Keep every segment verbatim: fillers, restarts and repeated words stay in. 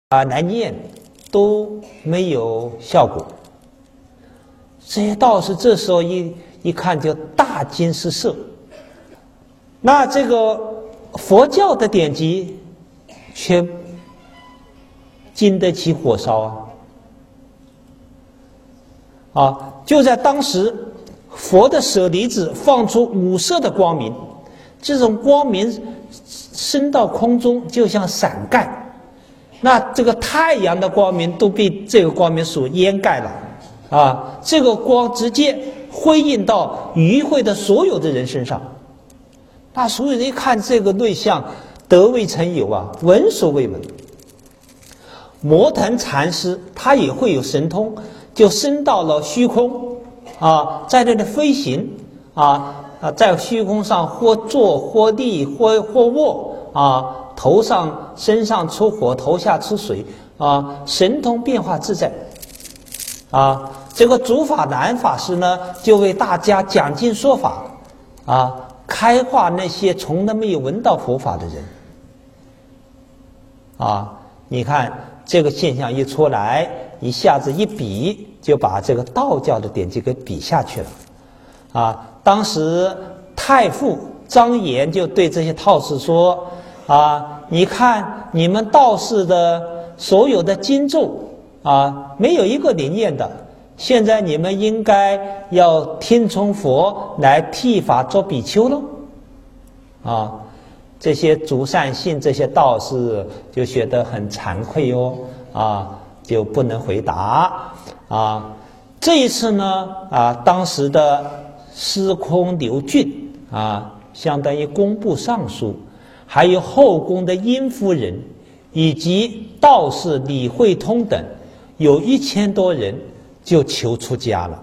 啊来念都没有效果。这些道士这时候一一看就大惊失色。那这个佛教的典籍却经得起火烧啊！啊，就在当时，佛的舍利子放出五色的光明，这种光明升到空中，就像伞盖。那这个太阳的光明都被这个光明所掩盖了，啊，这个光直接辉映到与会的所有的人身上。那所有人一看这个对象，得未曾有啊，闻所未闻。摩腾禅师他也会有神通，就升到了虚空啊，在这里飞行啊啊，在虚空上或坐或立或或卧啊，头上身上出火，头下出水啊，神通变化自在啊。这个竺法南法师呢，就为大家讲经说法啊，开化那些从来没有闻到佛法的人啊。你看这个现象一出来，一下子一比就把这个道教的典籍给比下去了啊。当时太傅张炎就对这些道士说啊，你看你们道士的所有的经咒啊，没有一个灵验的，现在你们应该要听从佛来剃发做比丘了啊。这些足善信这些道士就觉得很惭愧哦，啊，就不能回答啊。这一次呢，啊，当时的司空刘俊啊，相当于工部尚书，还有后宫的殷夫人，以及道士李惠通等，有一千多人就求出家了。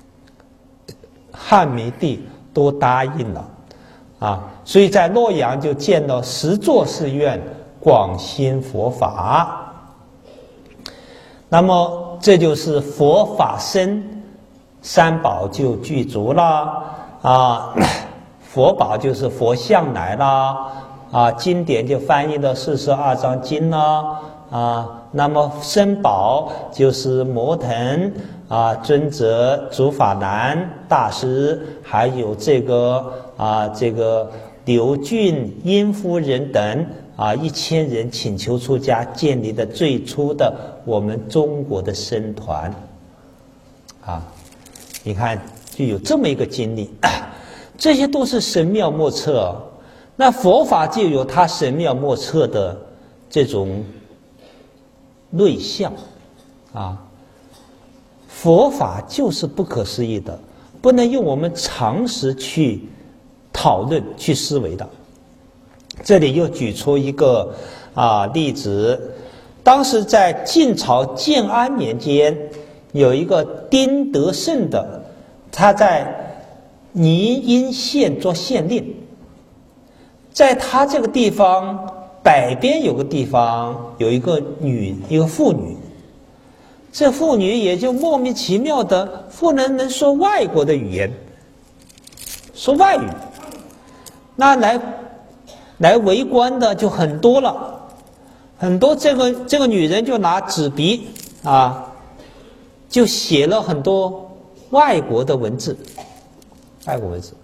汉明帝都答应了。啊，所以在洛阳就建了十座寺院，广兴佛法。那么这就是佛法僧，三宝就具足了啊。佛宝就是佛像来了啊，经典就翻译了四十二章经了啊。那么僧宝就是摩腾啊尊者、竺法南大师，还有这个啊这个刘俊、殷夫人等啊一千人请求出家，建立的最初的我们中国的僧团啊。你看就有这么一个经历，这些都是神妙莫测。那佛法就有它神妙莫测的这种内相啊。佛法就是不可思议的，不能用我们常识去讨论去思维的。这里又举出一个啊例子，当时在晋朝建安年间，有一个丁德胜的，他在泥阴县做县令，在他这个地方北边有个地方有一个女一个妇女，这妇女也就莫名其妙的不能能说外国的语言，说外语，那来来围观的就很多了，很多这个这个女人就拿纸笔啊，就写了很多外国的文字，外国文字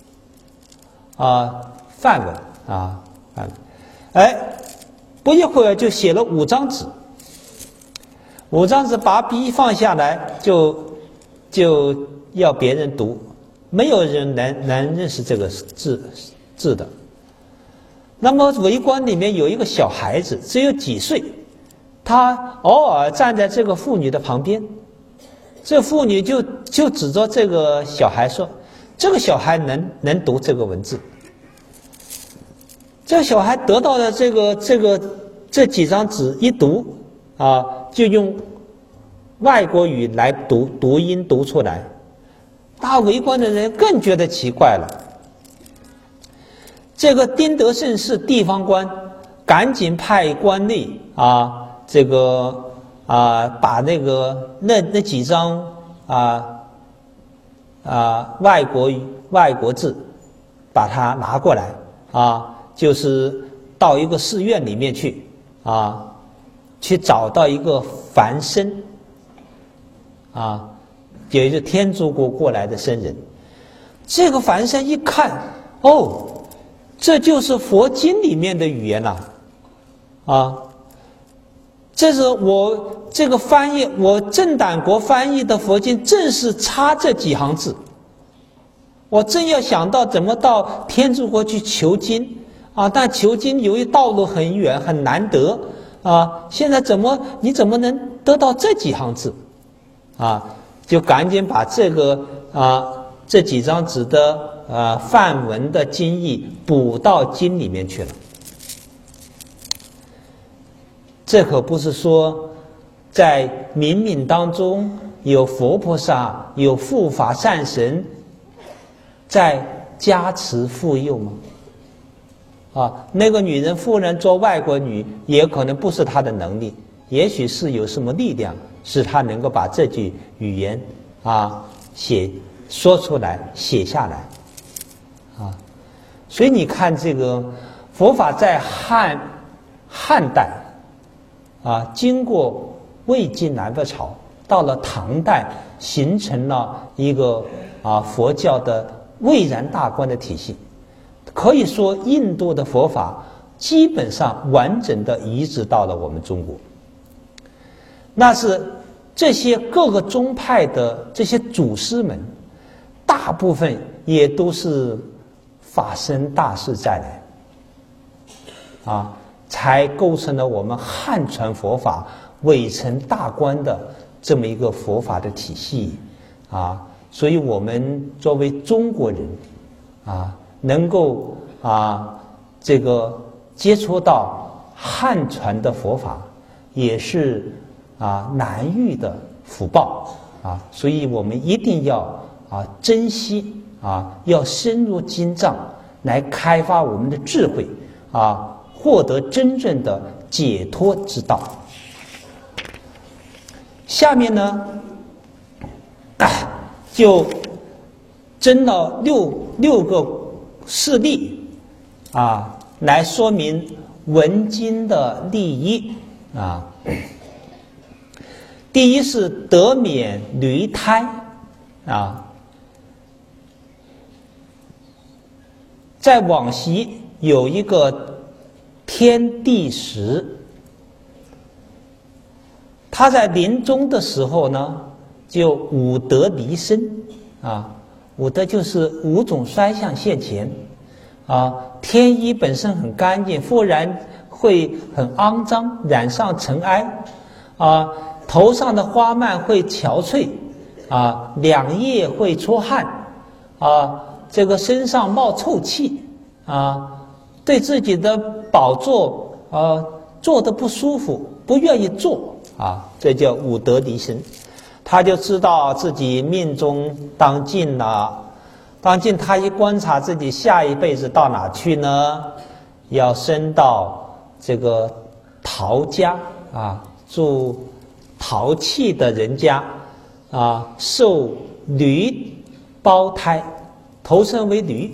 啊，梵文啊，梵文，哎，不一会儿就写了五张纸。五张纸把笔放下来，就就要别人读，没有人能能认识这个字字的。那么围观里面有一个小孩子，只有几岁，他偶尔站在这个妇女的旁边，这妇女就就指着这个小孩说：“这个小孩能能读这个文字。”这个小孩得到了这个这个这几张纸一读啊，就用外国语来读读音读出来，大围观的人更觉得奇怪了。这个丁德胜是地方官，赶紧派官吏啊，这个啊把那个那那几张啊啊外国外国字把它拿过来啊，就是到一个寺院里面去啊。 去找到一个凡僧，啊，也就是天竺国过来的僧人。这个凡僧一看，哦，这就是佛经里面的语言呐，啊，啊，这是我这个翻译，我郑胆国翻译的佛经，正是差这几行字。我正要想到怎么到天竺国去求经啊，但求经由于道路很远，很难得啊。现在怎么你怎么能得到这几行字啊？就赶紧把这个啊这几张纸的啊梵文的经义补到经里面去了。这可不是说在冥冥当中有佛菩萨、有护法善神在加持护佑吗？啊，那个女人夫人做外国女，也可能不是她的能力，也许是有什么力量使她能够把这句语言啊写说出来、写下来啊。所以你看，这个佛法在汉汉代啊，经过魏晋南北朝，到了唐代，形成了一个啊佛教的蔚然大观的体系。可以说，印度的佛法基本上完整的移植到了我们中国。那是这些各个宗派的这些祖师们，大部分也都是法身大士再来，啊，才构成了我们汉传佛法伟成大观的这么一个佛法的体系啊。所以我们作为中国人啊，能够啊这个接触到汉传的佛法，也是啊难遇的福报啊。所以我们一定要啊珍惜啊，要深入经藏来开发我们的智慧啊，获得真正的解脱之道。下面呢，就征了六六个事例啊，来说明闻经的利益啊。第一是得免驴胎啊，在往昔有一个天地石，他在临终的时候呢，就五德离身啊，五德就是五种衰相现前啊。天衣本身很干净，忽然会很肮脏，染上尘埃啊。头上的花蔓会憔悴啊，两腋会出汗啊，这个身上冒臭气啊，对自己的宝座啊坐得不舒服，不愿意坐啊，这叫五德离身。他就知道自己命中当尽了，当尽他一观察自己下一辈子到哪去呢？要升到这个陶家啊，住陶器的人家啊，受驴胞胎，投生为驴。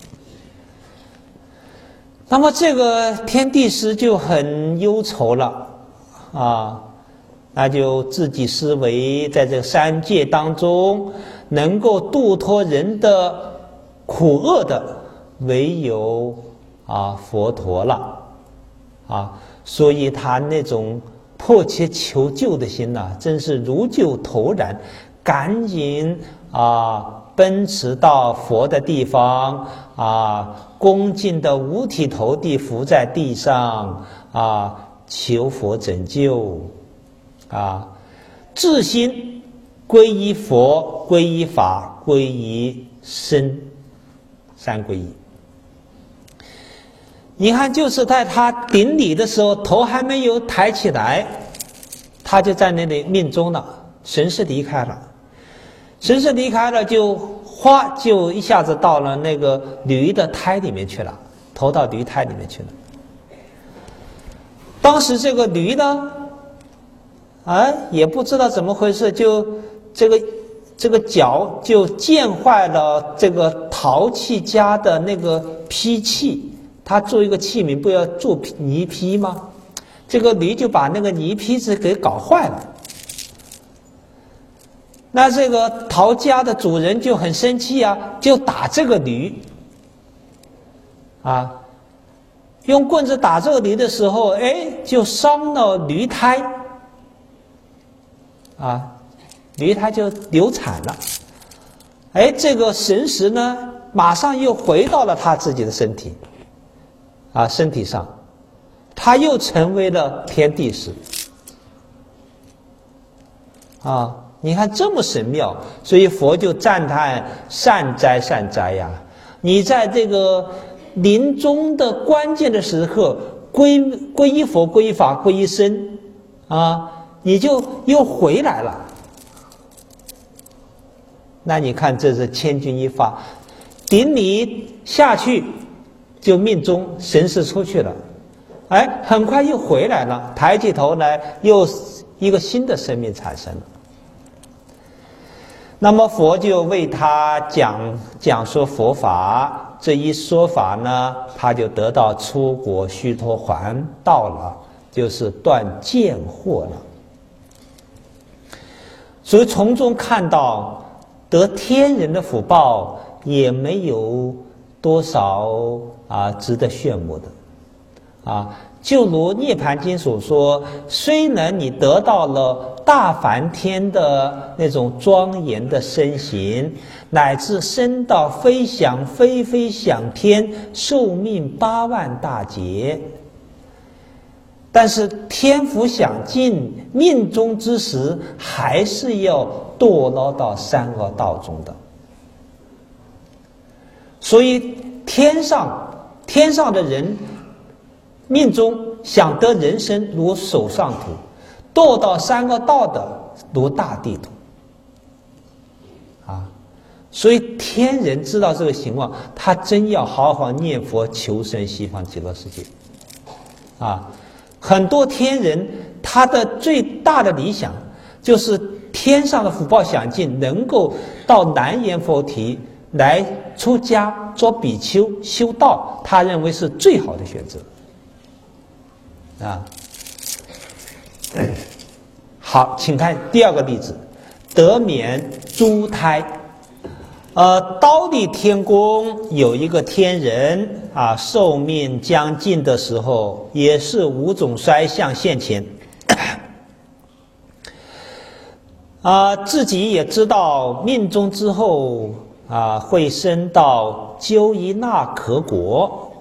那么这个天地师就很忧愁了啊。那就自己思维，在这三界当中，能够度脱人的苦厄的，唯有啊佛陀了啊。所以他那种迫切求救的心呐、啊，真是如救头燃，赶紧啊奔驰到佛的地方啊，恭敬的五体投地伏在地上啊，求佛拯救。啊，自心皈依佛，皈依法，皈依僧，三皈依。你看，就是在他顶礼的时候，头还没有抬起来，他就在那里命中了，神识离开了，神识离开了，就哗，就一下子到了那个驴的胎里面去了，投到驴胎里面去了。当时这个驴呢？啊，也不知道怎么回事，就这个这个脚就溅坏了这个陶器家的那个坯器，他做一个器皿不要做泥坯吗？ 这个驴就把那个泥坯子给搞坏了。那这个陶家的主人就很生气啊，就打这个驴啊，用棍子打这个驴的时候，哎，就伤了驴胎啊，驴胎就流产了。哎，这个神石呢，马上又回到了他自己的身体啊，身体上，他又成为了天地石啊。你看这么神妙，所以佛就赞叹善哉善哉呀！你在这个临终的关键的时刻，归皈依佛、皈依法、皈依僧啊，你就又回来了。那你看，这是千钧一发，顶你下去就命中，神识出去了，哎，很快又回来了，抬起头来，又一个新的生命产生了。那么佛就为他讲讲说佛法，这一说法呢，他就得到出国须陀洹道了，就是断见惑了。所以从中看到得天人的福报也没有多少啊值得炫目的啊。就如《涅盘经》所说，虽然你得到了大梵天的那种庄严的身形，乃至升到飞翔飞飞翔天，寿命八万大劫，但是天福享尽，命中之时还是要堕落到三恶道中的。所以天上天上的人命中想得人生如手上土，堕到三恶道的如大地土啊！所以天人知道这个情况，他真要好好念佛求生西方极乐世界啊！很多天人他的最大的理想就是天上的福报享尽，能够到南阎浮提来出家做比丘修道，他认为是最好的选择啊。好，请看第二个例子，得免诸胎。呃，忉利天宫有一个天人啊，寿命将近的时候，也是五种衰相现前，啊，自己也知道命中之后啊，会升到鸠夷那可国。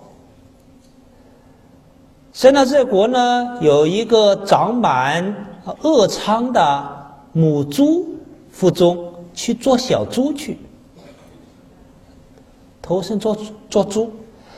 升到这国呢，有一个长满恶疮的母猪腹中去做小猪去。投身做做猪，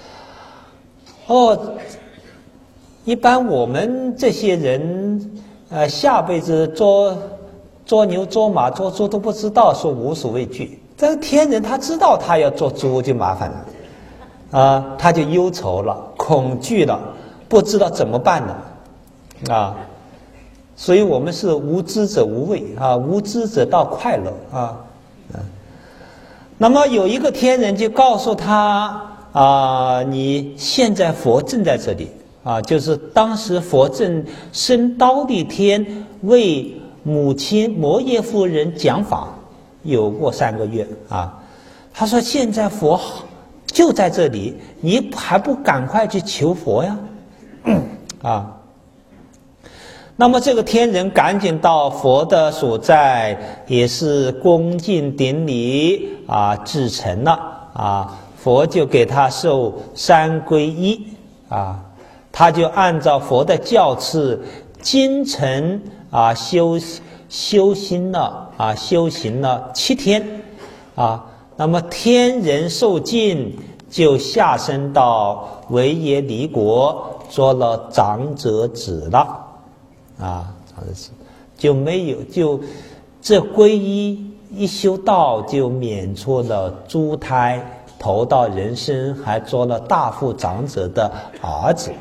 哦，一般我们这些人，呃，下辈子做做牛、做马、做猪都不知道，说无所畏惧。这个天人他知道他要做猪就麻烦了，啊、呃，他就忧愁了、恐惧了，不知道怎么办了，啊，所以我们是无知者无畏啊，无知者到快乐啊。那么有一个天人就告诉他啊，你现在佛正在这里啊，就是当时佛正升忉利天为母亲摩耶夫人讲法，有过三个月啊。他说现在佛就在这里，你还不赶快去求佛呀？啊。那么这个天人赶紧到佛的所在，也是恭敬顶礼啊，至诚了啊，佛就给他受三皈依啊，他就按照佛的教敕精诚啊修修心了啊，修行了七天啊，那么天人受尽，就下生到维耶离国做了长者子了。啊，就没有就这皈依一修道，就免除了诸胎，投到人身，还做了大富长者的儿子。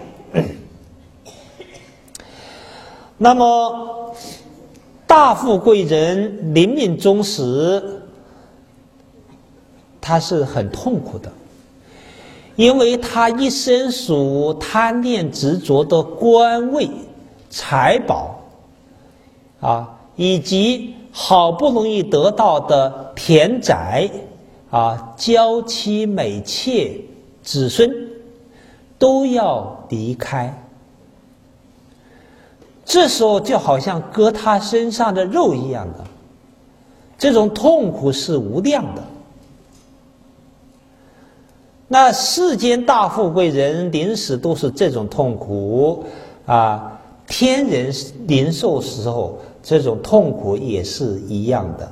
那么大富贵人临命终时，他是很痛苦的，因为他一生属贪恋执着的官位财宝啊，以及好不容易得到的田宅啊、娇妻美妾、子孙，都要离开。这时候就好像割他身上的肉一样的，这种痛苦是无量的。那世间大富贵人临死都是这种痛苦啊，天人临寿时候这种痛苦也是一样的。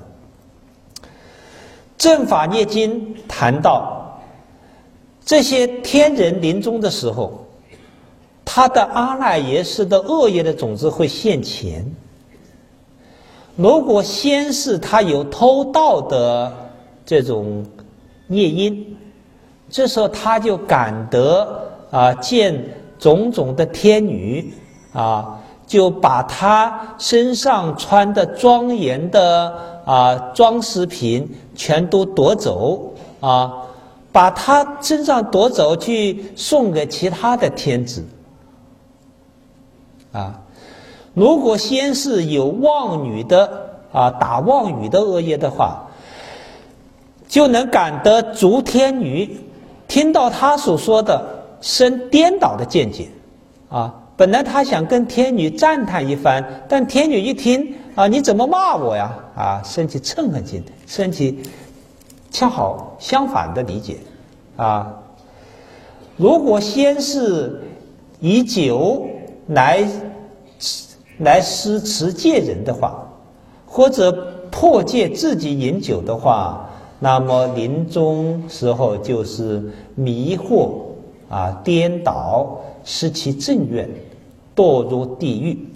正法业经谈到，这些天人临终的时候，他的阿赖耶识的恶业的种子会现前。如果先是他有偷盗的这种业因，这时候他就感得啊见种种的天女啊，就把他身上穿的庄严的啊装饰品全都夺走啊，把他身上夺走去送给其他的天子啊。如果先是有妄语的啊打妄语的恶业的话，就能感得诸天女听到他所说的生颠倒的见解啊。本来他想跟天女赞叹一番，但天女一听啊，你怎么骂我呀？啊，升起嗔恨心，升起恰好相反的理解啊。如果先是以酒来来施持戒人的话，或者破戒自己饮酒的话，那么临终时候就是迷惑啊颠倒，失其正愿，堕入地狱。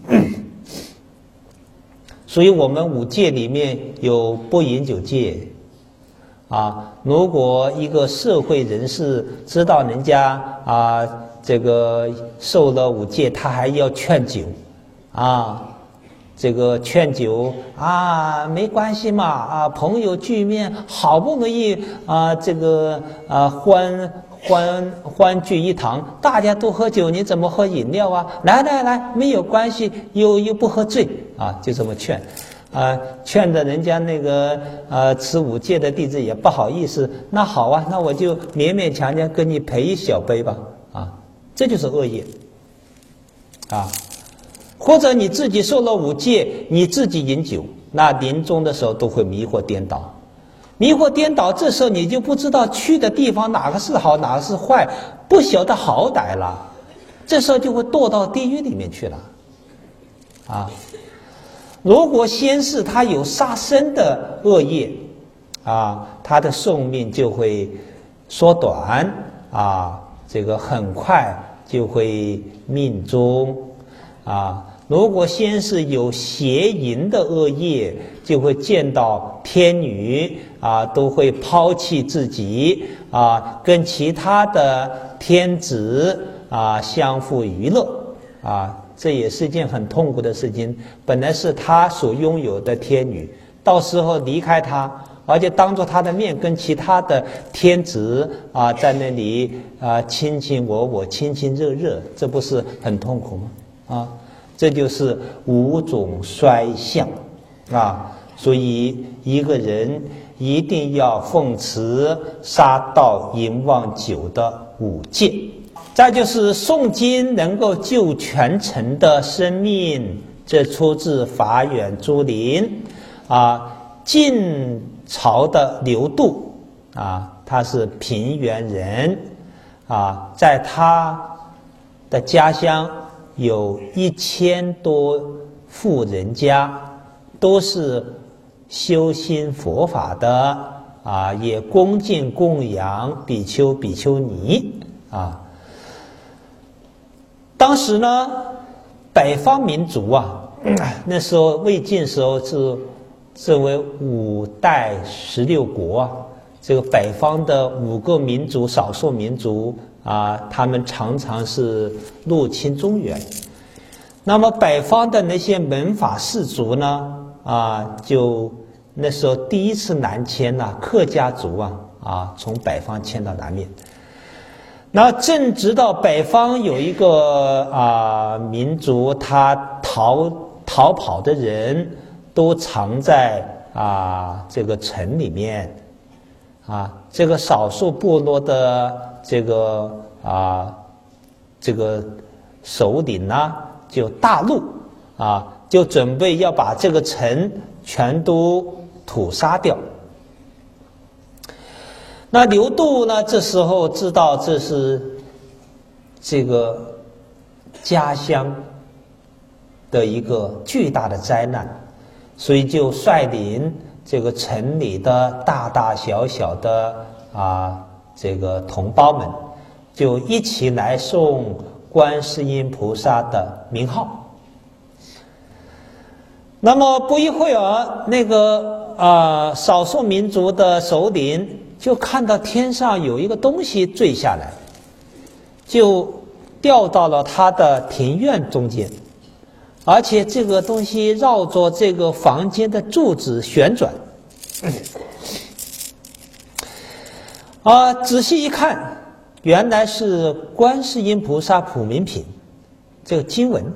所以我们五戒里面有不饮酒戒啊。如果一个社会人士知道人家啊这个受了五戒，他还要劝酒啊，这个劝酒啊，没关系嘛啊，朋友聚面，好不容易啊这个啊欢欢欢聚一堂，大家都喝酒，你怎么喝饮料啊？来来来，没有关系，又又不喝醉啊，就这么劝啊，劝的人家那个呃持五戒的弟子也不好意思，那好啊，那我就勉勉强强跟你陪一小杯吧啊，这就是恶业啊。或者你自己受了五戒，你自己饮酒，那临终的时候都会迷惑颠倒，迷惑颠倒，这时候你就不知道去的地方哪个是好，哪个是坏，不晓得好歹了，这时候就会堕到地狱里面去了啊。如果先是他有杀生的恶业啊，他的寿命就会缩短啊，这个很快就会命终啊。如果先是有邪淫的恶业，就会见到天女啊，都会抛弃自己啊，跟其他的天子啊相互娱乐啊，这也是一件很痛苦的事情。本来是他所拥有的天女，到时候离开他，而且当着他的面跟其他的天子啊在那里啊卿卿我我，亲亲热热，这不是很痛苦吗？啊。这就是五种衰相啊，所以一个人一定要奉持杀盗淫妄酒的五戒。再就是诵经能够救全城的生命，这出自法远珠林啊。晋朝的刘度啊，他是平原人啊，在他的家乡有一千多户人家，都是修心佛法的啊，也恭敬供养比丘比丘尼啊。当时呢，北方民族啊，那时候魏晋时候是这为五代十六国啊，这个北方的五个民族少数民族啊，他们常常是入侵中原。那么北方的那些门阀士族呢，啊，就那时候第一次南迁呐、啊，客家族啊，啊，从北方迁到南面。那正直到北方有一个啊民族，他逃逃跑的人都藏在啊这个城里面，啊，这个少数部落的这个啊这个首领呢，就大怒啊，就准备要把这个城全都屠杀掉。那刘度呢，这时候知道这是这个家乡的一个巨大的灾难，所以就率领这个城里的大大小小的啊这个同胞们，就一起来诵观世音菩萨的名号。那么不一会儿，那个啊少数民族的首领就看到天上有一个东西坠下来，就掉到了他的庭院中间，而且这个东西绕着这个房间的柱子旋转。啊，仔细一看，原来是观世音菩萨普门品这个经文。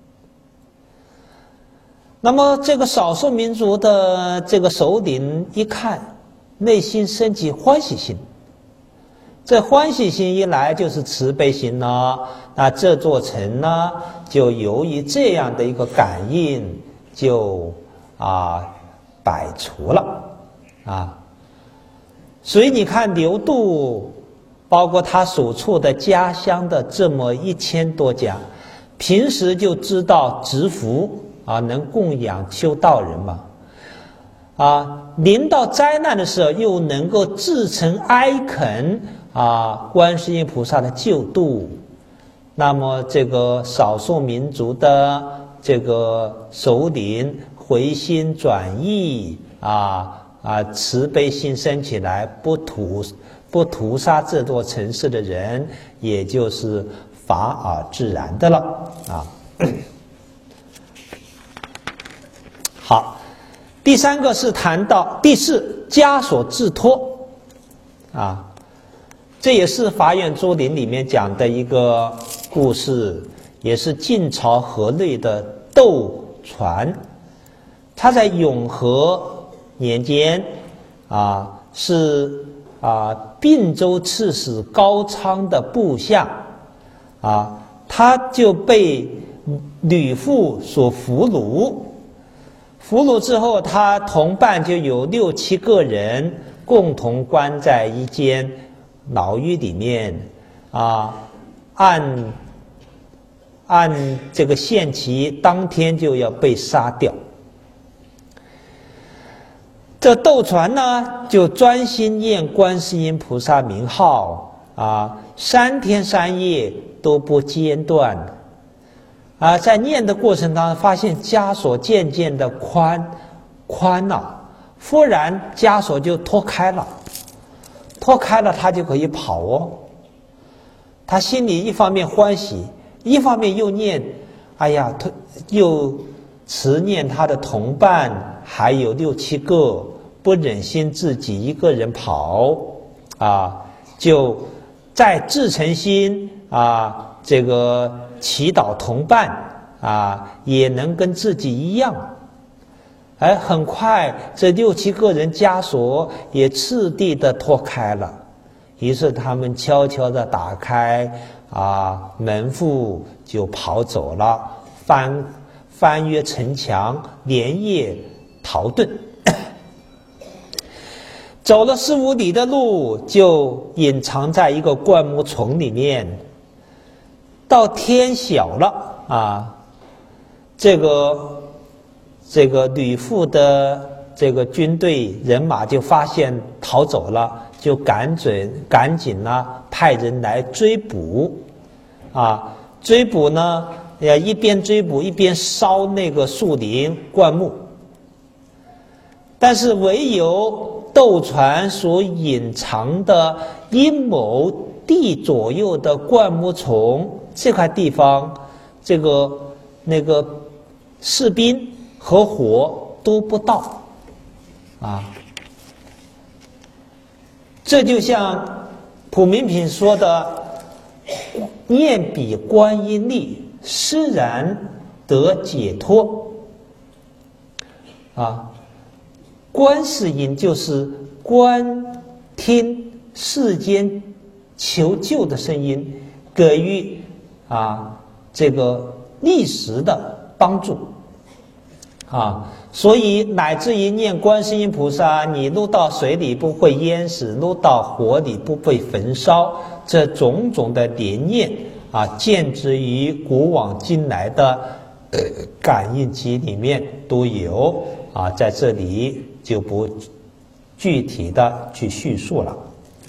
那么这个少数民族的这个首领一看，内心升起欢喜心。这欢喜心一来就是慈悲心呢，那这座城呢，就由于这样的一个感应，就啊摆除了啊。所以你看刘度，包括他所处的家乡的这么一千多家，平时就知道植福啊，能供养修道人嘛。啊，临到灾难的时候，又能够至诚哀恳啊，观世音菩萨的救度。那么这个少数民族的这个首领回心转意啊啊，慈悲心生起来，不屠不屠杀这座城市的人，也就是法而自然的了啊。好。第三个是谈到第四枷锁自脱，啊，这也是《法眼珠林》里面讲的一个故事，也是晋朝河内的窦传，他在永和年间啊，是啊并州刺史高昌的部下啊，他就被吕父所俘虏。俘虏之后，他同伴就有六七个人共同关在一间牢狱里面，啊，按按这个限期，当天就要被杀掉。这窦传呢，就专心念观世音菩萨名号啊，三天三夜都不间断。啊，在念的过程当中，发现枷锁渐渐的宽宽了，忽然枷锁就脱开了，脱开了，他就可以跑哦。他心里一方面欢喜，一方面又念，哎呀，又持念他的同伴，还有六七个，不忍心自己一个人跑，啊，就再自诚心啊。这个祈祷同伴啊，也能跟自己一样。哎，很快这六七个人枷锁也次第的脱开了，于是他们悄悄的打开啊门户就跑走了，翻翻越城墙，连夜逃遁。走了四五里的路，就隐藏在一个灌木丛里面。到天晓了啊，这个这个吕父的这个军队人马就发现逃走了，就赶准赶紧呢派人来追捕，啊，追捕呢也一边追捕一边烧那个树林灌木，但是唯有窦传所隐藏的阴谋地左右的灌木丛。这块地方，这个那个士兵和火都不到，啊，这就像普门品说的：“念彼观音力，施然得解脱。啊，观世音就是观听世间求救的声音，给予啊这个立时的帮助。啊，所以乃至于念观世音菩萨，你入到水里不会淹死，入到火里不被焚烧，这种种的连念啊，见之于古往今来的呃感应集里面都有啊，在这里就不具体的去叙述了。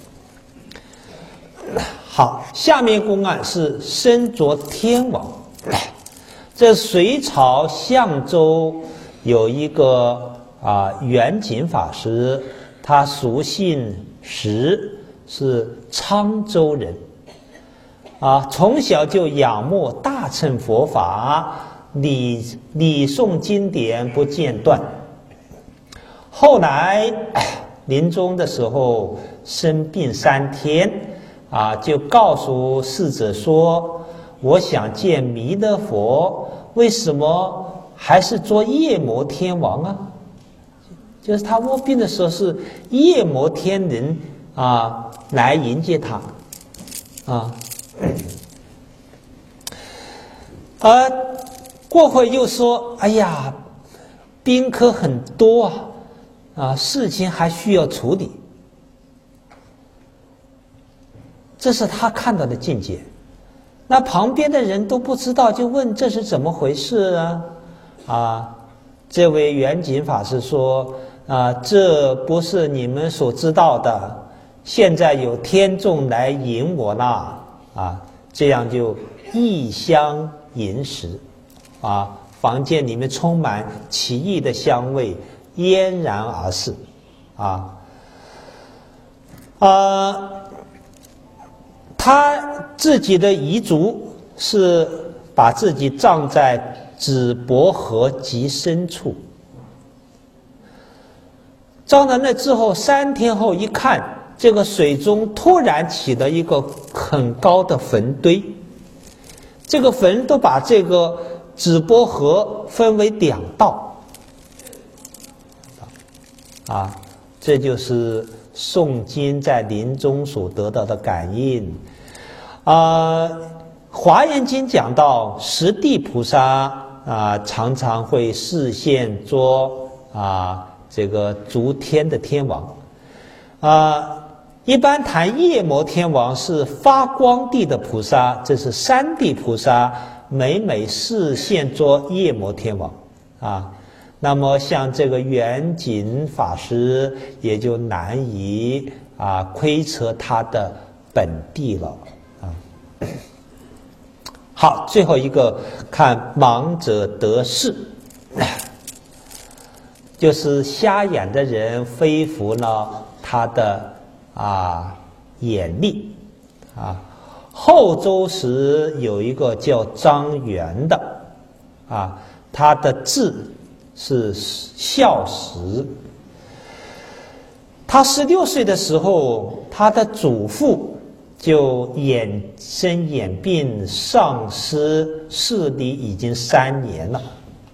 好，下面公案是身着天王。这隋朝相州有一个啊圆景法师，他俗姓石，是沧州人。啊，从小就仰慕大乘佛法，礼礼诵经典不间断。后来临终的时候生病三天，啊，就告诉逝者说：“我想见弥勒佛，为什么还是做夜魔天王啊？”就是他卧病的时候是夜魔天人啊来迎接他，啊。而过会又说：“哎呀，宾客很多啊，啊，事情还需要处理。”这是他看到的境界。那旁边的人都不知道，就问这是怎么回事啊？啊，这位圆景法师说：“啊，这不是你们所知道的。现在有天众来迎我啦，啊，这样就异香饮食，啊，房间里面充满奇异的香味，嫣然而逝，啊，啊。”他自己的遗嘱是把自己葬在紫柏河极深处。葬在那之后，三天后一看，这个水中突然起了一个很高的坟堆，这个坟都把这个紫柏河分为两道。啊，这就是诵经在临终所得到的感应。啊，《华严经》讲到十地菩萨啊，常常会示现做啊这个诸天的天王。啊，一般谈夜魔天王是发光地的菩萨，这是三地菩萨每每示现做夜魔天王啊。那么像这个圆景法师也就难以啊窥测他的本地了啊。好，最后一个看盲者得视，就是瞎眼的人恢复了他的啊眼力啊。后周时有一个叫张元的啊，他的字是孝时。他十六岁的时候，他的祖父就眼生眼病，丧失视力已经三年了。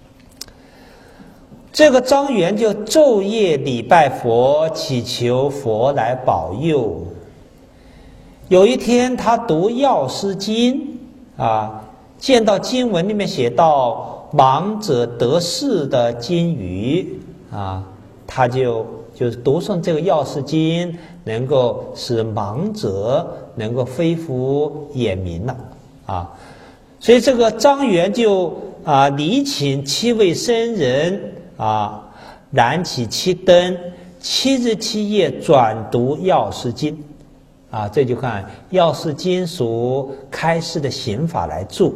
这个张元就昼夜礼拜佛，祈求佛来保佑。有一天，他读《药师经》啊，见到经文里面写到盲者得视的经语啊，他就就是读诵这个药师经，能够使盲者能够恢复眼明了啊。所以这个张元就啊礼请七位僧人啊，燃起七灯，七日七夜转读药师经啊。这就看药师经属开示的行法来住。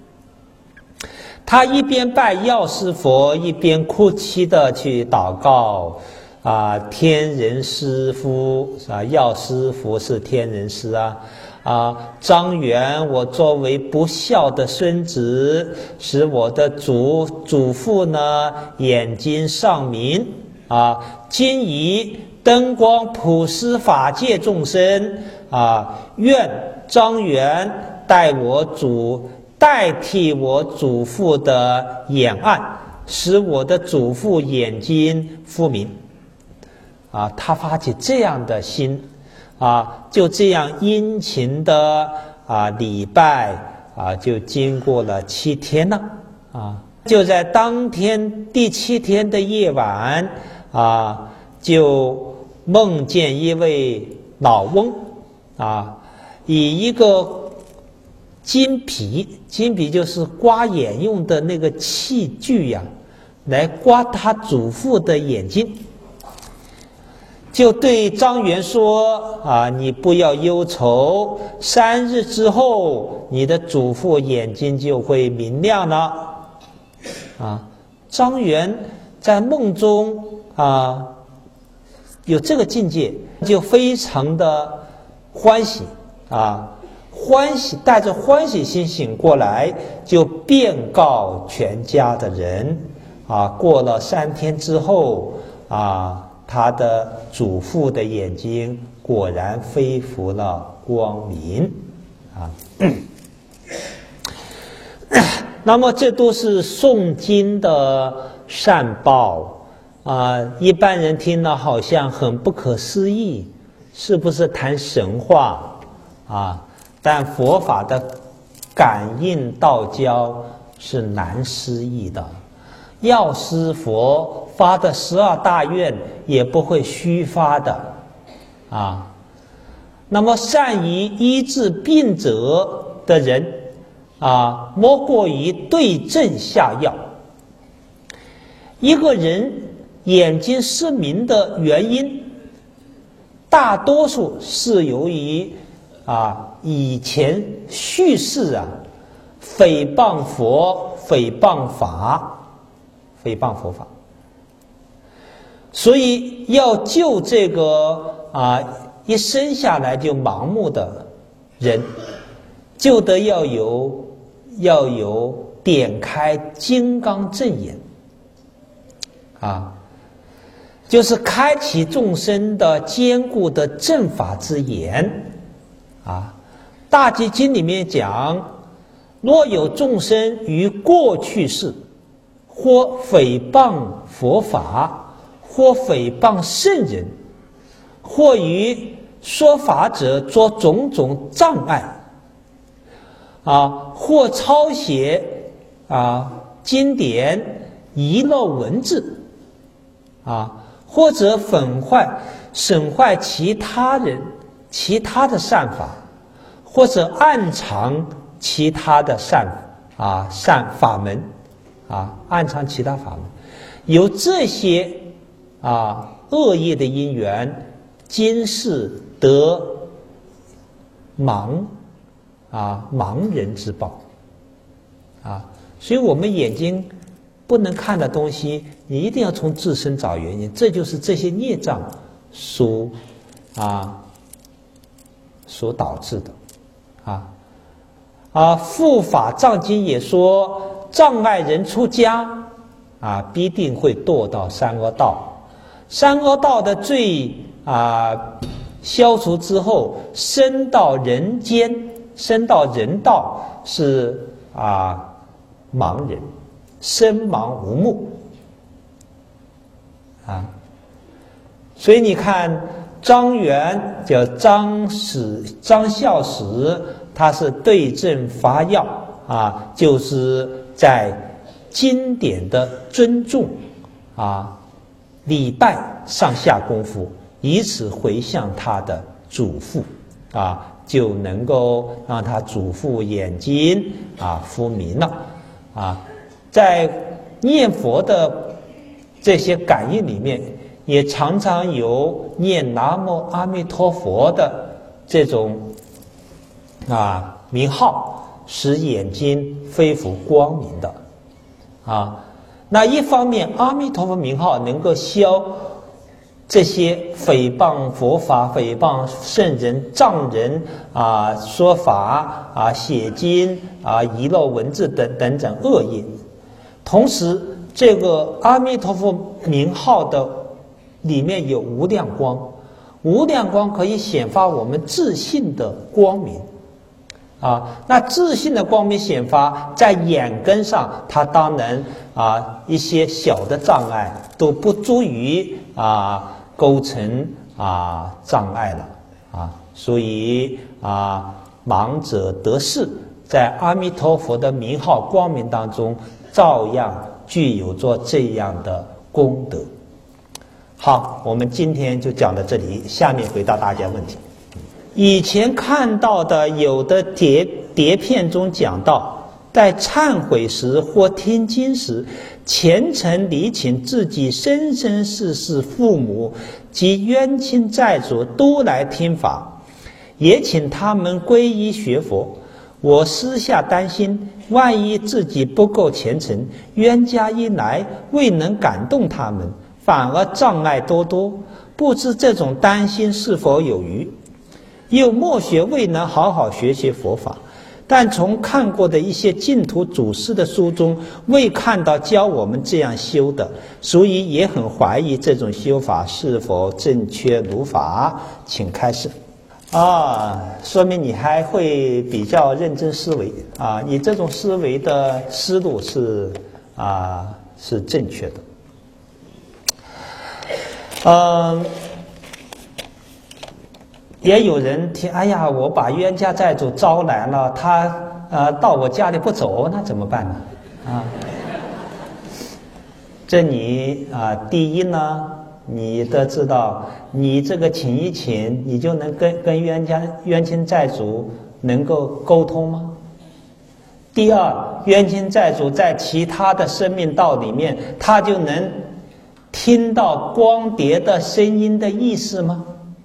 他一边拜药师佛，一边哭泣的去祷告啊，天人师父啊，药师佛是天人师啊啊，张元，我作为不孝的孙子，使我的祖祖父呢眼睛丧明啊，今以灯光普施法界众生啊，愿张元代我祖代替我祖父的眼暗，使我的祖父眼睛复明。啊，他发起这样的心，啊，就这样殷勤的啊礼拜啊，就经过了七天了。啊，就在当天第七天的夜晚啊，就梦见一位老翁啊，以一个金皮，金皮就是刮眼用的那个器具呀、啊，来刮他祖父的眼睛。就对张元说啊，你不要忧愁，三日之后你的祖父眼睛就会明亮了。啊，张元在梦中啊有这个境界，就非常的欢喜啊，欢喜带着欢喜心醒过来，就遍告全家的人啊。过了三天之后啊，他的祖父的眼睛果然恢复了光明啊。那么这都是诵经的善报啊！一般人听了好像很不可思议，是不是谈神话啊？但佛法的感应道交是难思议的。药师佛发的十二大愿也不会虚发的啊。那么善于医治病者的人啊，莫过于对症下药。一个人眼睛失明的原因，大多数是由于啊以前叙事啊诽谤佛、诽谤法、诽谤佛法，所以要救这个啊一生下来就盲目的人，就得要有要有点开金刚正眼啊，就是开启众生的坚固的正法之眼啊。大集经里面讲，若有众生于过去世，或诽谤佛法，或诽谤圣人，或于说法者作种种障碍啊，或抄写啊经典遗漏文字啊，或者损坏损坏其他人其他的善法，或者暗藏其他的善啊善法门啊，暗藏其他法门，有这些啊恶业的因缘，今世得盲啊盲人之报啊。所以我们眼睛不能看的东西，你一定要从自身找原因，这就是这些孽障所啊所导致的啊啊。护法藏经也说，障碍人出家啊，必定会堕到三恶道。三恶道的罪啊消除之后，升到人间，升到人道是啊盲人，身盲无目啊。所以你看张元叫张史张孝史，他是对症发药啊，就是在经典的尊重啊礼拜上下功夫，以此回向他的祖父啊，就能够让他祖父眼睛啊复明了啊。在念佛的这些感应里面，也常常有念南无阿弥陀佛的这种啊名号，使眼睛恢复光明的啊。那一方面，阿弥陀佛名号能够消这些诽谤佛法、诽谤圣人、藏人啊、说法啊、写经啊、遗漏文字等等等恶业。同时，这个阿弥陀佛名号的里面有无量光，无量光可以显发我们自信的光明， 啊，那自信的光明显发，在眼根上，它当然啊一些小的障碍都不足以啊构成啊障碍了啊，所以啊盲者得视，在阿弥陀佛的名号光明当中，照样具有着这样的功德。好，我们今天就讲到这里，下面回答大家问题。以前看到的有的碟碟片中讲到，在忏悔时或听经时，虔诚礼请自己生生世世父母及冤亲债主都来听法，也请他们皈依学佛。我私下担心，万一自己不够虔诚，冤家一来未能感动他们，反而障碍多多，不知这种担心是否有余。又默学未能好好学习佛法，但从看过的一些净土祖师的书中，未看到教我们这样修的，所以也很怀疑这种修法是否正确如法。请开始。啊，说明你还会比较认真思维啊，你这种思维的思路是啊是正确的。嗯，也有人听，哎呀，我把冤家债主招来了，他呃到我家里不走，那怎么办呢？啊，这你啊，第一呢，你得知道，你这个请一请，你就能跟跟冤家冤亲债主能够沟通吗？第二，冤亲债主在其他的生命道里面，他就能听到光碟的声音的意思吗？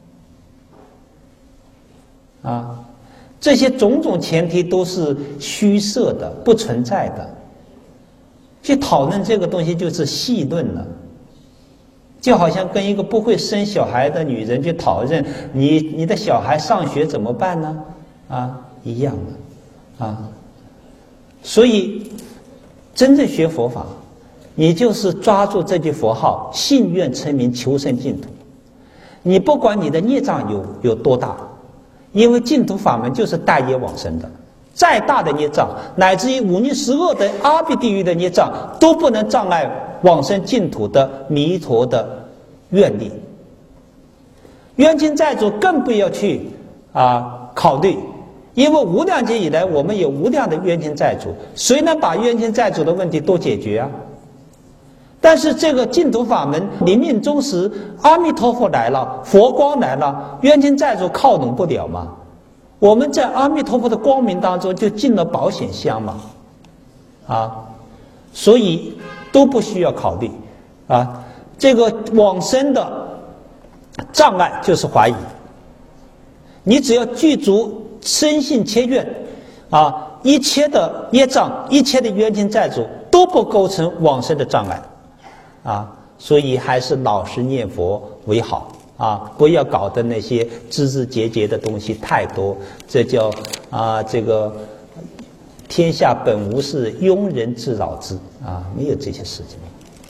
啊，这些种种前提都是虚设的，不存在的。去讨论这个东西就是戏论了，就好像跟一个不会生小孩的女人去讨论你你的小孩上学怎么办呢？啊，一样的啊。所以真正学佛法，你就是抓住这句佛号，信愿称名，求生净土。你不管你的孽障有有多大，因为净土法门就是带业往生的，再大的孽障，乃至于五逆十恶的阿鼻地狱的孽障，都不能障碍往生净土的弥陀的愿力。冤亲债主更不要去啊考虑，因为无量劫以来，我们有无量的冤亲债主，谁能把冤亲债主的问题都解决啊？但是这个净土法门临命终时，阿弥陀佛来了，佛光来了，冤亲债主靠拢不了嘛。我们在阿弥陀佛的光明当中就进了保险箱嘛，啊，所以都不需要考虑啊。这个往生的障碍就是怀疑，你只要具足深信切愿啊，一切的业障，一切的冤亲债主都不构成往生的障碍啊，所以还是老实念佛为好啊，不要搞得那些枝枝节节的东西太多，这叫啊这个天下本无事，庸人自扰之啊，没有这些事情。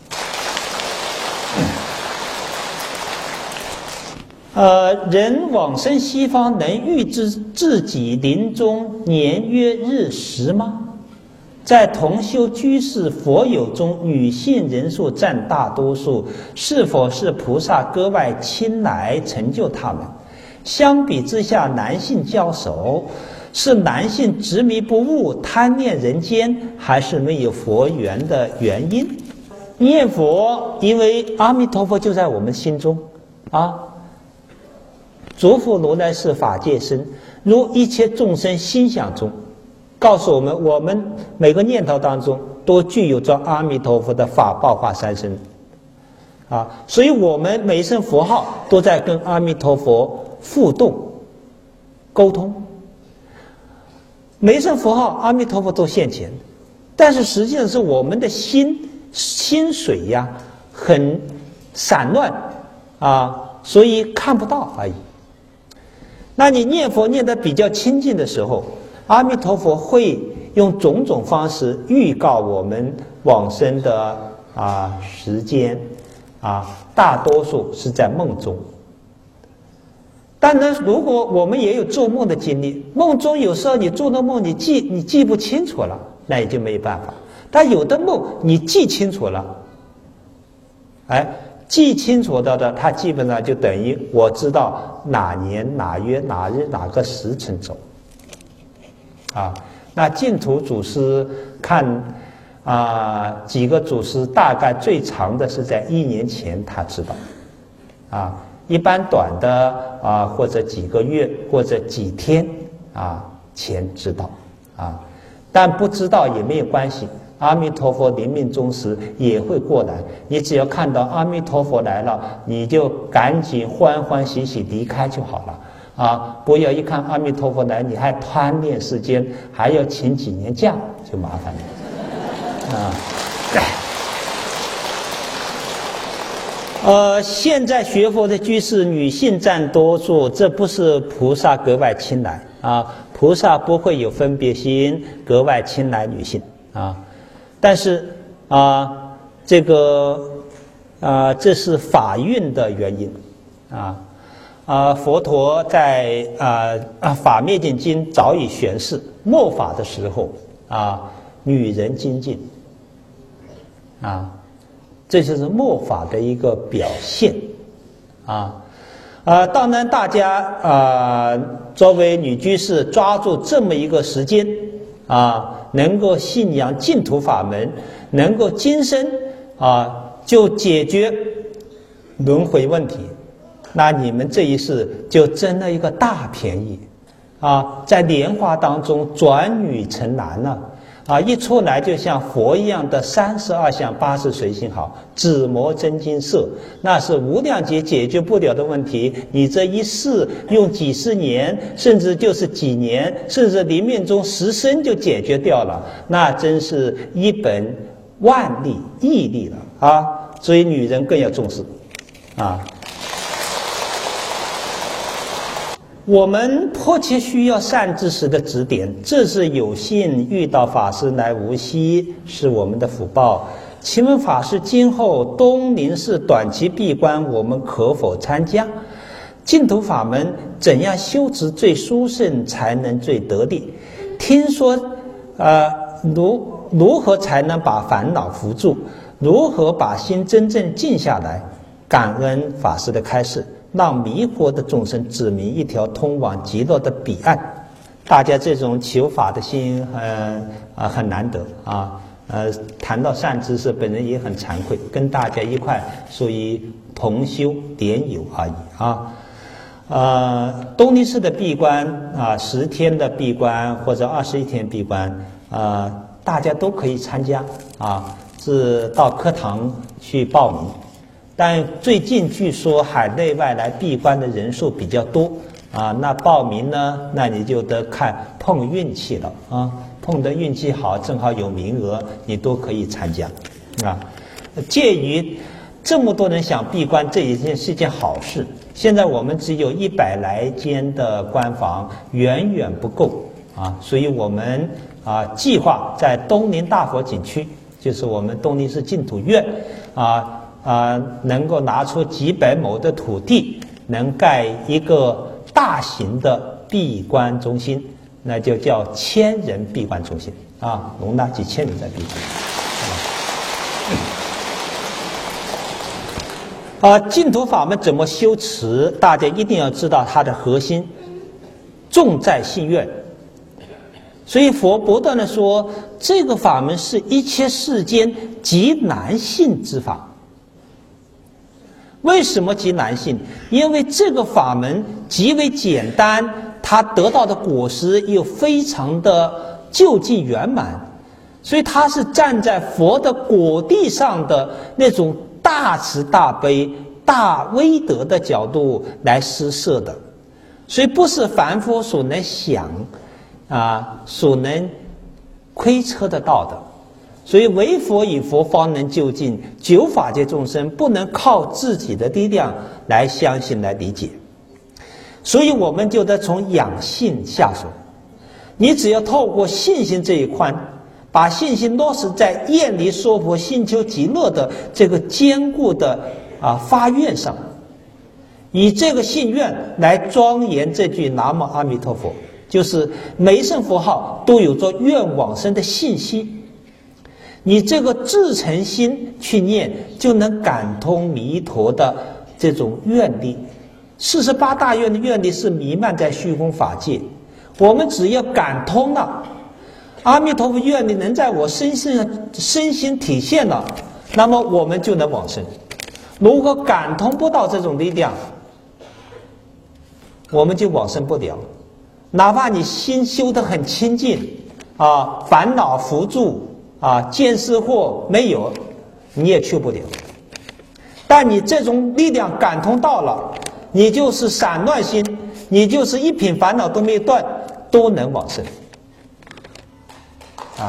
呃，人往生西方能预知自己临终年月日时吗？在同修居士佛友中，女性人数占大多数，是否是菩萨格外青睐成就他们？相比之下，男性较少，是男性执迷不悟、贪恋人间，还是没有佛缘的原因？念佛，因为阿弥陀佛就在我们心中啊。诸佛如来是法界身，如一切众生心想中，告诉我们，我们每个念头当中都具有着阿弥陀佛的法报化三身啊，所以我们每一声佛号都在跟阿弥陀佛互动沟通，每一声佛号阿弥陀佛都现前，但是实际上是我们的心心水呀很散乱啊，所以看不到而已。那你念佛念得比较亲近的时候，阿弥陀佛会用种种方式预告我们往生的啊时间啊，大多数是在梦中。 当然，如果我们也有做梦的经历，梦中有时候你做的梦你记你记不清楚了，那也就没办法。但有的梦你记清楚了，哎，记清楚的的，它基本上就等于我知道哪年哪月哪日哪个时辰走。啊，那净土祖师看啊、呃、几个祖师，大概最长的是在一年前他知道，啊。一般短的啊，或者几个月或者几天啊前知道啊，但不知道也没有关系。阿弥陀佛临命终时也会过来，你只要看到阿弥陀佛来了，你就赶紧欢欢喜喜离开就好了啊！不要一看阿弥陀佛来，你还贪恋世间，还要请几年假，就麻烦了啊。呃，现在学佛的居士女性占多数，这不是菩萨格外青睐啊，菩萨不会有分别心，格外青睐女性啊。但是啊，这个啊，这是法运的原因啊啊，佛陀在啊啊《法灭尽经》早已宣示，末法的时候啊，女人精进啊。这就是末法的一个表现，啊，啊，当然大家啊，作为女居士，抓住这么一个时间，啊，能够信仰净土法门，能够今生啊就解决轮回问题，那你们这一世就争了一个大便宜，啊，在莲花当中转女成男了。啊，一出来就像佛一样的三十二相八十随心好，紫磨真金色，那是无量劫解决不了的问题。你这一世用几十年，甚至就是几年，甚至临命中十生就解决掉了，那真是一本万利义利了啊！所以女人更要重视啊。我们迫切需要善知识的指点，这是有幸遇到法师来无锡，是我们的福报。请问法师，今后东林寺短期闭关，我们可否参加？净土法门怎样修持最殊胜，才能最得力？听说，呃，如如何才能把烦恼扶住？如何把心真正静下来？感恩法师的开示，让迷惑的众生指明一条通往极乐的彼岸。大家这种求法的心，呃啊很难得啊。呃，谈到善知识，本人也很惭愧，跟大家一块属于同修点友而已啊。呃，东林寺的闭关啊，十天的闭关或者二十一天闭关，呃，大家都可以参加啊，是到课堂去报名。但最近据说海内外来闭关的人数比较多啊，那报名呢，那你就得看碰运气了啊，碰的运气好，正好有名额，你都可以参加啊。介于这么多人想闭关，这一件是一件好事。现在我们只有一百来间的关房，远远不够啊，所以我们啊计划在东林大佛景区，就是我们东林寺净土院啊。啊、呃，能够拿出几百亩的土地，能盖一个大型的闭关中心，那就叫千人闭关中心啊，容纳几千人在闭关。啊，净土法门怎么修持？大家一定要知道它的核心，重在信愿。所以佛不断的说，这个法门是一切世间极难信之法。为什么极难信？因为这个法门极为简单，它得到的果实又非常的究竟圆满，所以它是站在佛的果地上的那种大慈大悲、大威德的角度来施设的，所以不是凡夫所能想啊，所能窥测得到的。所以唯佛与佛方能究竟，九法界众生不能靠自己的力量来相信来理解，所以我们就得从养信下手。你只要透过信心这一块，把信心落实在愿离娑婆心求极乐的这个坚固的啊发愿上， 以这个信愿来庄严这句南无阿弥陀佛，就是每一声佛号都有着愿往生的信息。你这个至诚心去念，就能感通弥陀的这种愿力。四十八大愿的愿力是弥漫在虚空法界，我们只要感通了，阿弥陀佛愿力能在我身心身心体现了，那么我们就能往生。如果感通不到这种力量，我们就往生不了。哪怕你心修得很清净啊，烦恼扶助啊，见思惑没有，你也去不了。但你这种力量感通到了，你就是散乱心，你就是一品烦恼都没有断，都能往生啊。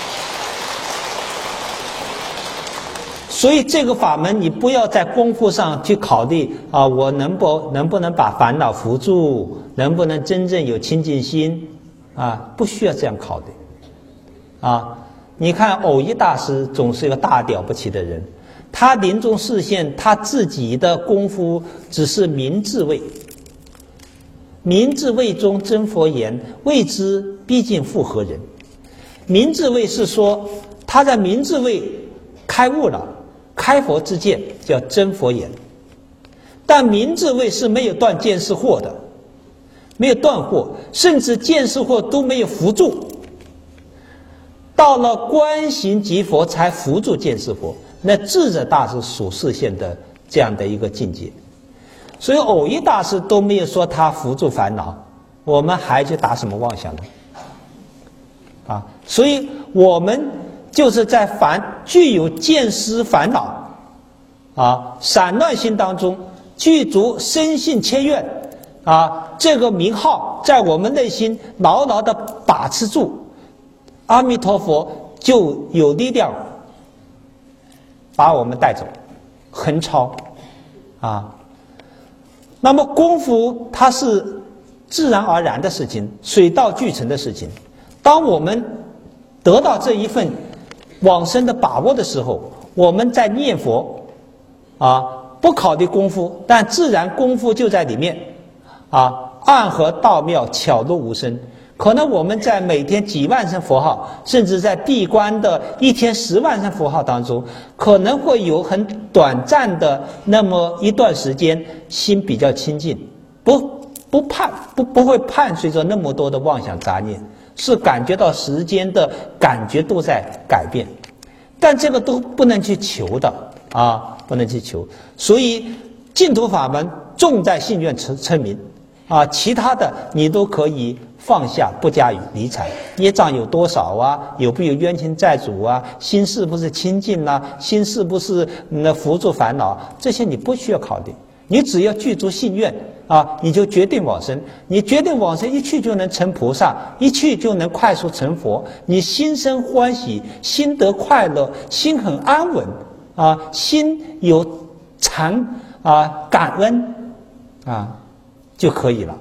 所以这个法门，你不要在功夫上去考虑啊，我能不能不能把烦恼扶住，能不能真正有清净心啊？不需要这样考虑啊。你看藕益大师总是一个大了不起的人，他临终示现，他自己的功夫只是明智位，明智位中真佛言，谓之毕竟复何人？明智位是说他在明智位开悟了，开佛之见叫真佛言，但明智位是没有断见思惑的，没有断惑，甚至见思惑都没有扶住，到了观行即佛才扶住见思惑，那智者大师所示现的这样的一个境界。所以藕益大师都没有说他扶住烦恼，我们还去打什么妄想呢？啊，所以我们就是在凡具有见思烦恼啊散乱心当中，具足深信切愿啊，这个名号在我们内心牢牢地把持住，阿弥陀佛就有力量把我们带走，横超啊。那么功夫它是自然而然的事情，水到渠成的事情。当我们得到这一份往生的把握的时候，我们在念佛啊，不考虑功夫，但自然功夫就在里面啊，暗合道妙，巧入无声。可能我们在每天几万声佛号，甚至在闭关的一天十万声佛号当中，可能会有很短暂的那么一段时间心比较清净，不不盼不不会伴随着那么多的妄想杂念，是感觉到时间的感觉都在改变，但这个都不能去求的啊，不能去求。所以净土法门重在信愿称名啊，其他的你都可以放下，不加以理睬。业障有多少啊？有没有冤亲债主啊？心是不是清净啊？心是不是那扶住烦恼？这些你不需要考虑，你只要具足信愿啊，你就决定往生。你决定往生，一去就能成菩萨，一去就能快速成佛。你心生欢喜，心得快乐，心很安稳啊，心有常啊感恩啊就可以了。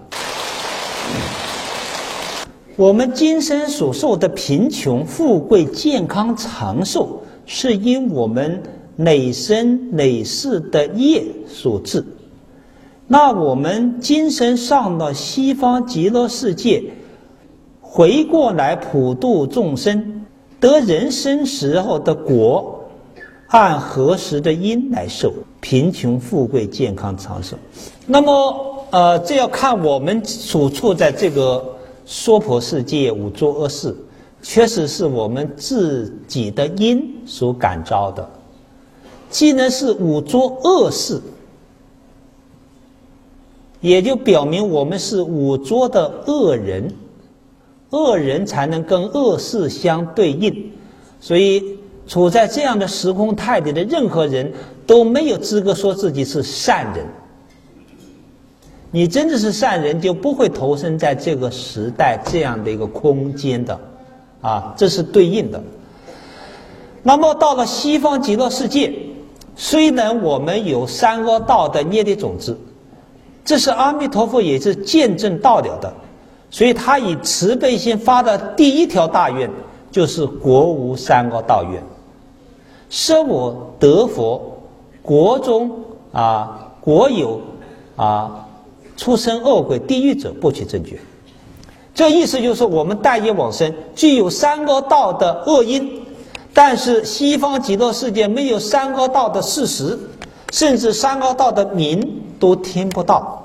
我们今生所受的贫穷、富贵、健康、长寿，是因我们累生累世的业所致。那我们今生上了西方极乐世界，回过来普度众生，得人生时候的果，按何时的因来受贫穷、富贵、健康、长寿。那么呃，这要看我们所处在这个娑婆世界五浊恶世，确实是我们自己的因所感召的。既然是五浊恶世，也就表明我们是五浊的恶人，恶人才能跟恶事相对应。所以处在这样的时空态里的任何人都没有资格说自己是善人。你真的是善人，就不会投身在这个时代这样的一个空间的啊，这是对应的。那么到了西方极乐世界，虽然我们有三恶道的业力种子，这是阿弥陀佛也是见证到了的，所以他以慈悲心发的第一条大愿就是国无三恶道愿，设我得佛，国中啊国有啊，出生恶鬼地狱者不取正觉。这意思就是说，我们待业往生具有三恶道的恶因，但是西方极乐世界没有三恶道的事实，甚至三恶道的名都听不到。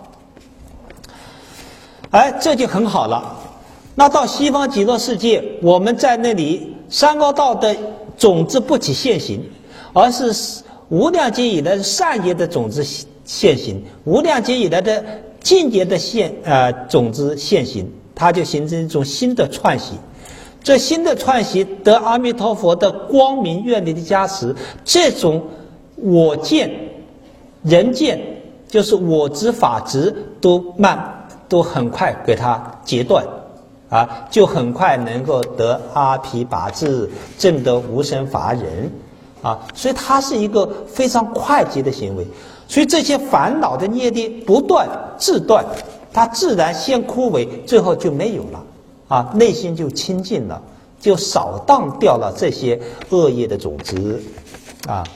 哎，这就很好了。那到西方极乐世界，我们在那里三恶道的种子不起现行，而是无量劫以来的善业的种子现行，无量劫以来的净业的现呃种子现行，它就形成一种新的串习。这新的串习得阿弥陀佛的光明愿力的加持，这种我见、人见，就是我执、法执，都慢都很快给它截断。啊，就很快能够得阿毗跋致，证得无生法忍，啊，所以它是一个非常快捷的行为。所以这些烦恼的业力不断自断，它自然先枯萎，最后就没有了，啊，内心就清净了，就扫荡掉了这些恶业的种子，啊。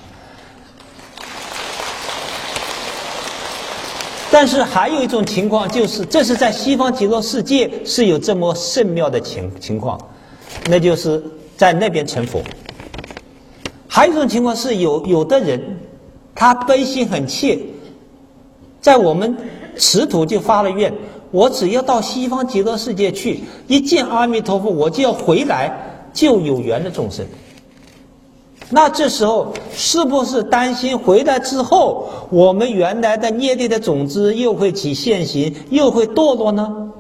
但是还有一种情况，就是这是在西方极乐世界是有这么甚妙的情情况，那就是在那边成佛。还有一种情况是有有的人，他悲心很切，在我们此土就发了愿，我只要到西方极乐世界去，一见阿弥陀佛，我就要回来救有缘的众生。那这时候是不是担心回来之后，我们原来的业力的种子又会起现行，又会堕落呢？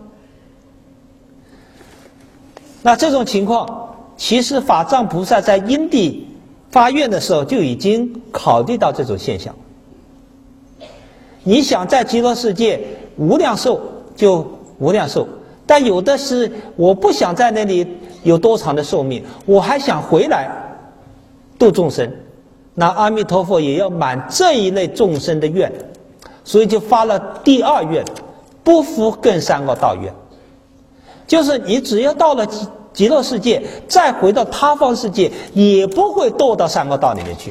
那这种情况，其实法藏菩萨在因地发愿的时候就已经考虑到这种现象。你想在极乐世界无量寿就无量寿，但有的是我不想在那里有多长的寿命，我还想回来度众生，那阿弥陀佛也要满这一类众生的愿，所以就发了第二愿，不复更三恶道愿。就是你只要到了极极乐世界，再回到他方世界，也不会堕到三恶道里面去。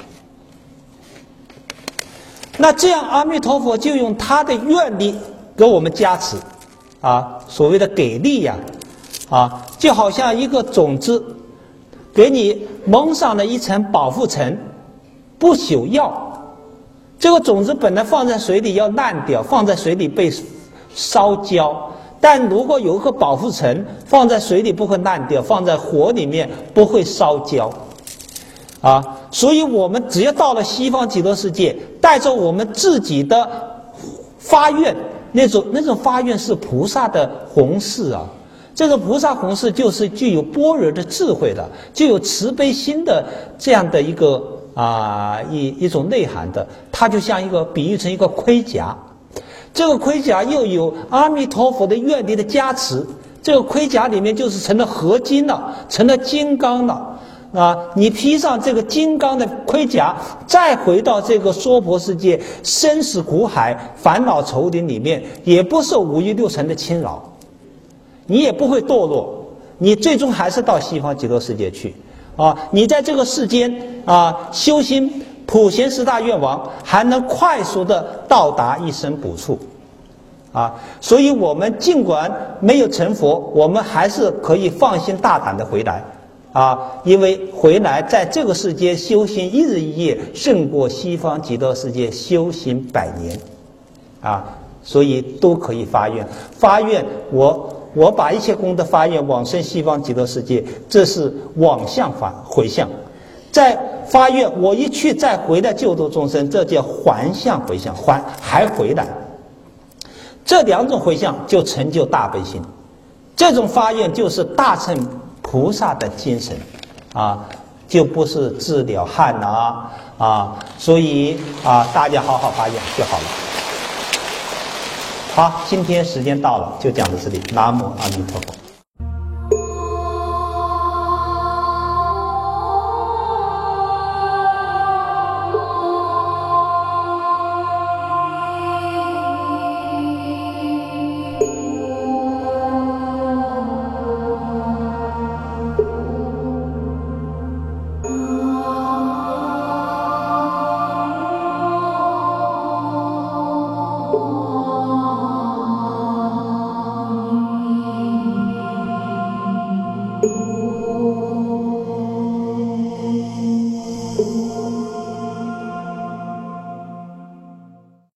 那这样阿弥陀佛就用他的愿力给我们加持，啊，所谓的给力呀，啊，就好像一个种子给你蒙上了一层保护层，不朽药。这个种子本来放在水里要烂掉，放在水里被烧焦，但如果有一个保护层，放在水里不会烂掉，放在火里面不会烧焦。啊，所以我们只要到了西方极乐世界，带着我们自己的发愿，那种那种发愿是菩萨的弘誓啊。这个菩萨弘誓就是具有般若的智慧的，具有慈悲心的这样的一个啊一一种内涵的，它就像一个比喻成一个盔甲，这个盔甲又有阿弥陀佛的愿力的加持，这个盔甲里面就是成了合金了，成了金刚了。啊，你披上这个金刚的盔甲，再回到这个娑婆世界生死苦海烦恼丛林里面，也不受五欲六尘的侵扰，你也不会堕落，你最终还是到西方极乐世界去啊！你在这个世间啊修心普贤十大愿王，还能快速的到达一生补处啊！所以我们尽管没有成佛，我们还是可以放心大胆的回来啊！因为回来在这个世界修行一日一夜，胜过西方极乐世界修行百年啊！所以都可以发愿，发愿我。我把一切功德发愿往生西方极乐世界，这是往向法回向；再发愿我一去再回来救度众生，这叫还向回向，还还回来。这两种回向就成就大悲心，这种发愿就是大乘菩萨的精神啊，就不是自了汉啊啊，所以啊，大家好好发愿就好了。好，今天时间到了，就讲到这里。南无阿弥陀佛。